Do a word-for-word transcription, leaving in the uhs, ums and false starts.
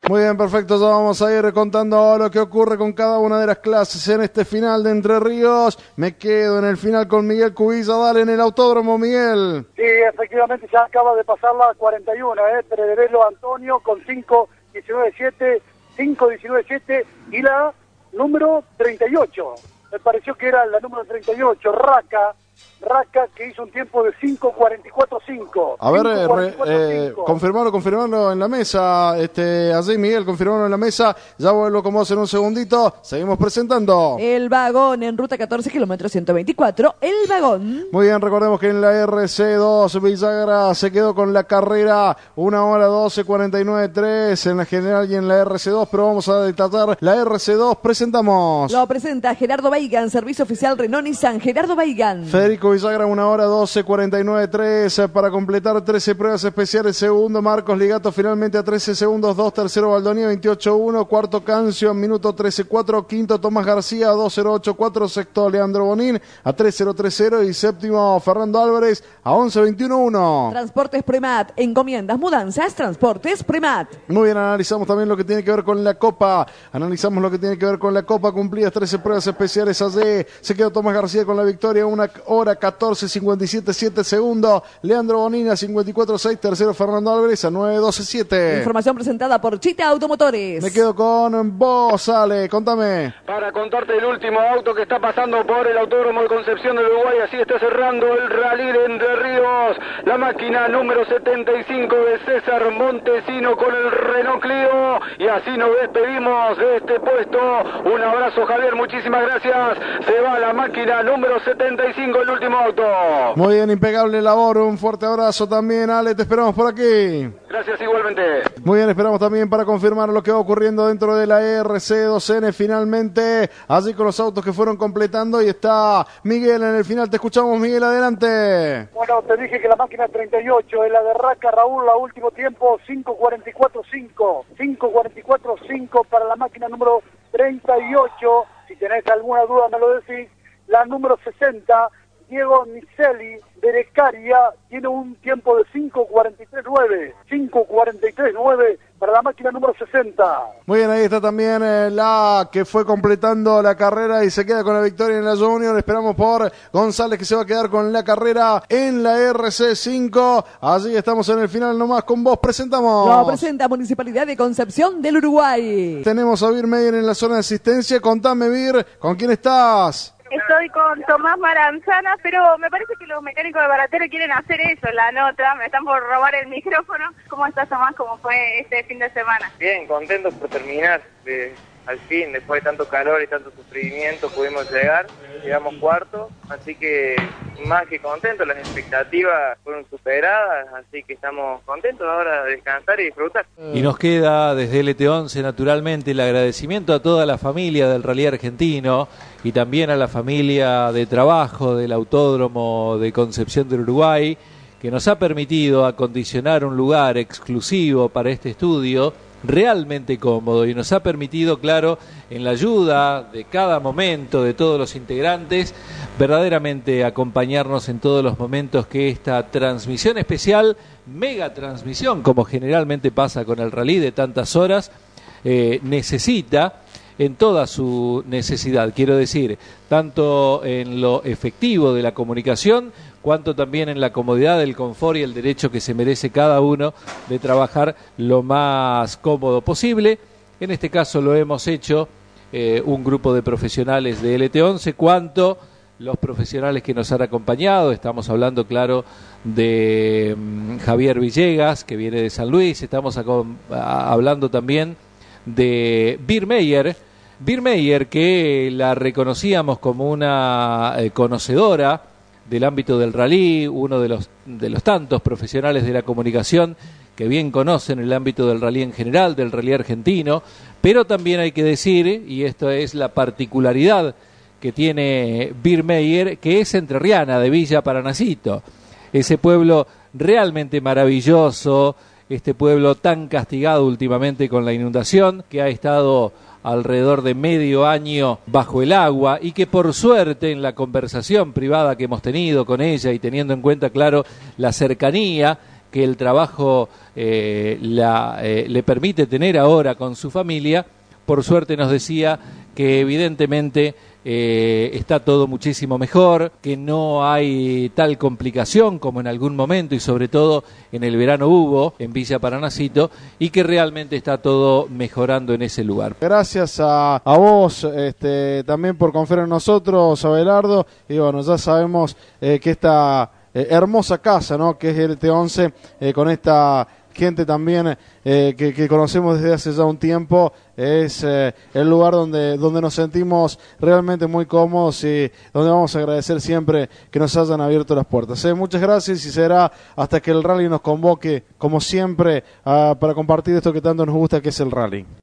Muy bien, perfecto, ya vamos a ir contando lo que ocurre con cada una de las clases en este final de Entre Ríos. Me quedo en el final con Miguel Cubilla, dale en el autódromo, Miguel. Sí, efectivamente ya acaba de pasar la cuarenta y uno, eh, Predevelo Antonio con cinco diecinueve siete, cinco diecinueve siete y la número treinta y ocho. Me pareció que era la número treinta y ocho, Raca. Raca, que hizo un tiempo de cinco cuarenta y cuatro cinco. A ver, eh, eh, confirmarlo, confirmarlo en la mesa, este, allí Miguel, confirmarlo en la mesa, ya vuelvo con vos en un segundito, seguimos presentando. El vagón en ruta catorce, kilómetros ciento veinticuatro, el vagón. Muy bien, recordemos que en la R C dos Villagra se quedó con la carrera, una hora doce cuarenta y nueve tres en la general y en la R C dos, pero vamos a detallar la R C dos, presentamos. Lo presenta Gerardo Baigan, servicio oficial Renault Nissan, Gerardo Baigan. Federico Villagra, una hora doce cuarenta y nueve tres para completar trece pruebas especiales. Segundo, Marcos Ligato finalmente a trece segundos dos. Tercero, Baldonía veintiocho uno. Cuarto, Cancio, minuto trece cuatro. Quinto, Tomás García a dos cero ocho cuatro. Sexto, Leandro Bonín a tres cero tres cero. Y séptimo, Fernando Álvarez a once veintiuno uno. Transportes Premat, encomiendas, mudanzas, Transportes Premat. Muy bien, analizamos también lo que tiene que ver con la Copa. Analizamos lo que tiene que ver con la Copa. Cumplidas trece pruebas especiales allí. Se quedó Tomás García con la victoria. Una hora catorce cincuenta y siete siete segundos. Leandro Bonina cincuenta y cuatro seis. Tercero, Fernando Álvarez a nueve doce siete. Información presentada por Chita Automotores. Me quedo con vos, Ale. Contame. Para contarte el último auto que está pasando por el Autódromo de Concepción del Uruguay. Así está cerrando el rally de Entre Ríos. La máquina número setenta y cinco de César Montesino con el Renault Clio. Y así nos despedimos de este puesto. Un abrazo, Javier. Muchísimas gracias. Se va la máquina número setenta y cinco, el último auto. Muy bien, impecable labor. Un fuerte abrazo también, Ale. Te esperamos por aquí. Gracias, igualmente. Muy bien, esperamos también para confirmar lo que va ocurriendo dentro de la R C dos N finalmente, allí con los autos que fueron completando, y está Miguel en el final. Te escuchamos, Miguel, adelante. Bueno, te dije que la máquina treinta y ocho es la de Raca, Raúl, la último tiempo cinco cuarenta y cuatro cinco. cinco cuarenta y cuatro cinco para la máquina número treinta y ocho. Si tenés alguna duda me lo decís. La número sesenta, Diego Miceli de Becaria, tiene un tiempo de cinco cuarenta y tres nueve. cinco cuarenta y tres nueve para la máquina número sesenta. Muy bien, ahí está también eh, la que fue completando la carrera y se queda con la victoria en la Junior. Esperamos por González, que se va a quedar con la carrera en la R C cinco. Allí estamos en el final nomás con vos. Presentamos. Lo presenta Municipalidad de Concepción del Uruguay. Tenemos a Vir Meyer en la zona de asistencia. Contame, Vir, ¿con quién estás? Estoy con Tomás Maranzana, pero me parece que los mecánicos de Baratero quieren hacer eso, la nota, me están por robar el micrófono. ¿Cómo estás, Tomás? ¿Cómo fue este fin de semana? Bien, contento por terminar, de, al fin, después de tanto calor y tanto sufrimiento pudimos llegar, llegamos cuarto, así que más que contentos, las expectativas fueron superadas, así que estamos contentos ahora de descansar y disfrutar. Y nos queda desde L T once naturalmente el agradecimiento a toda la familia del Rally Argentino y también a la familia de trabajo del Autódromo de Concepción del Uruguay, que nos ha permitido acondicionar un lugar exclusivo para este estudio, realmente cómodo, y nos ha permitido, claro, en la ayuda de cada momento de todos los integrantes, verdaderamente acompañarnos en todos los momentos que esta transmisión especial, mega transmisión, como generalmente pasa con el rally de tantas horas, eh, necesita, en toda su necesidad, quiero decir, tanto en lo efectivo de la comunicación, cuanto también en la comodidad, el confort y el derecho que se merece cada uno de trabajar lo más cómodo posible. En este caso lo hemos hecho eh, un grupo de profesionales de L T once, cuanto los profesionales que nos han acompañado. Estamos hablando, claro, de um, Javier Villegas, que viene de San Luis. Estamos a, a, hablando también de Bir Meyer, Bir Meyer, que la reconocíamos como una eh, conocedora del ámbito del rally, uno de los, de los tantos profesionales de la comunicación que bien conocen el ámbito del rally en general, del rally argentino, pero también hay que decir, y esto es la particularidad que tiene Bir Meyer, que es entrerriana, de Villa Paranacito, ese pueblo realmente maravilloso, este pueblo tan castigado últimamente con la inundación, que ha estado alrededor de medio año bajo el agua, y que por suerte en la conversación privada que hemos tenido con ella y teniendo en cuenta, claro, la cercanía que el trabajo eh, la, eh, le permite tener ahora con su familia. Por suerte nos decía que evidentemente eh, está todo muchísimo mejor, que no hay tal complicación como en algún momento y sobre todo en el verano hubo en Villa Paranacito, y que realmente está todo mejorando en ese lugar. Gracias a, a vos este, también por confiar en nosotros, Abelardo, y bueno, ya sabemos eh, que esta eh, hermosa casa, ¿no?, que es el T once, eh, con esta gente también eh, que, que conocemos desde hace ya un tiempo, es eh, el lugar donde, donde nos sentimos realmente muy cómodos y donde vamos a agradecer siempre que nos hayan abierto las puertas. Eh, muchas gracias, y será hasta que el rally nos convoque, como siempre, uh, para compartir esto que tanto nos gusta, que es el rally.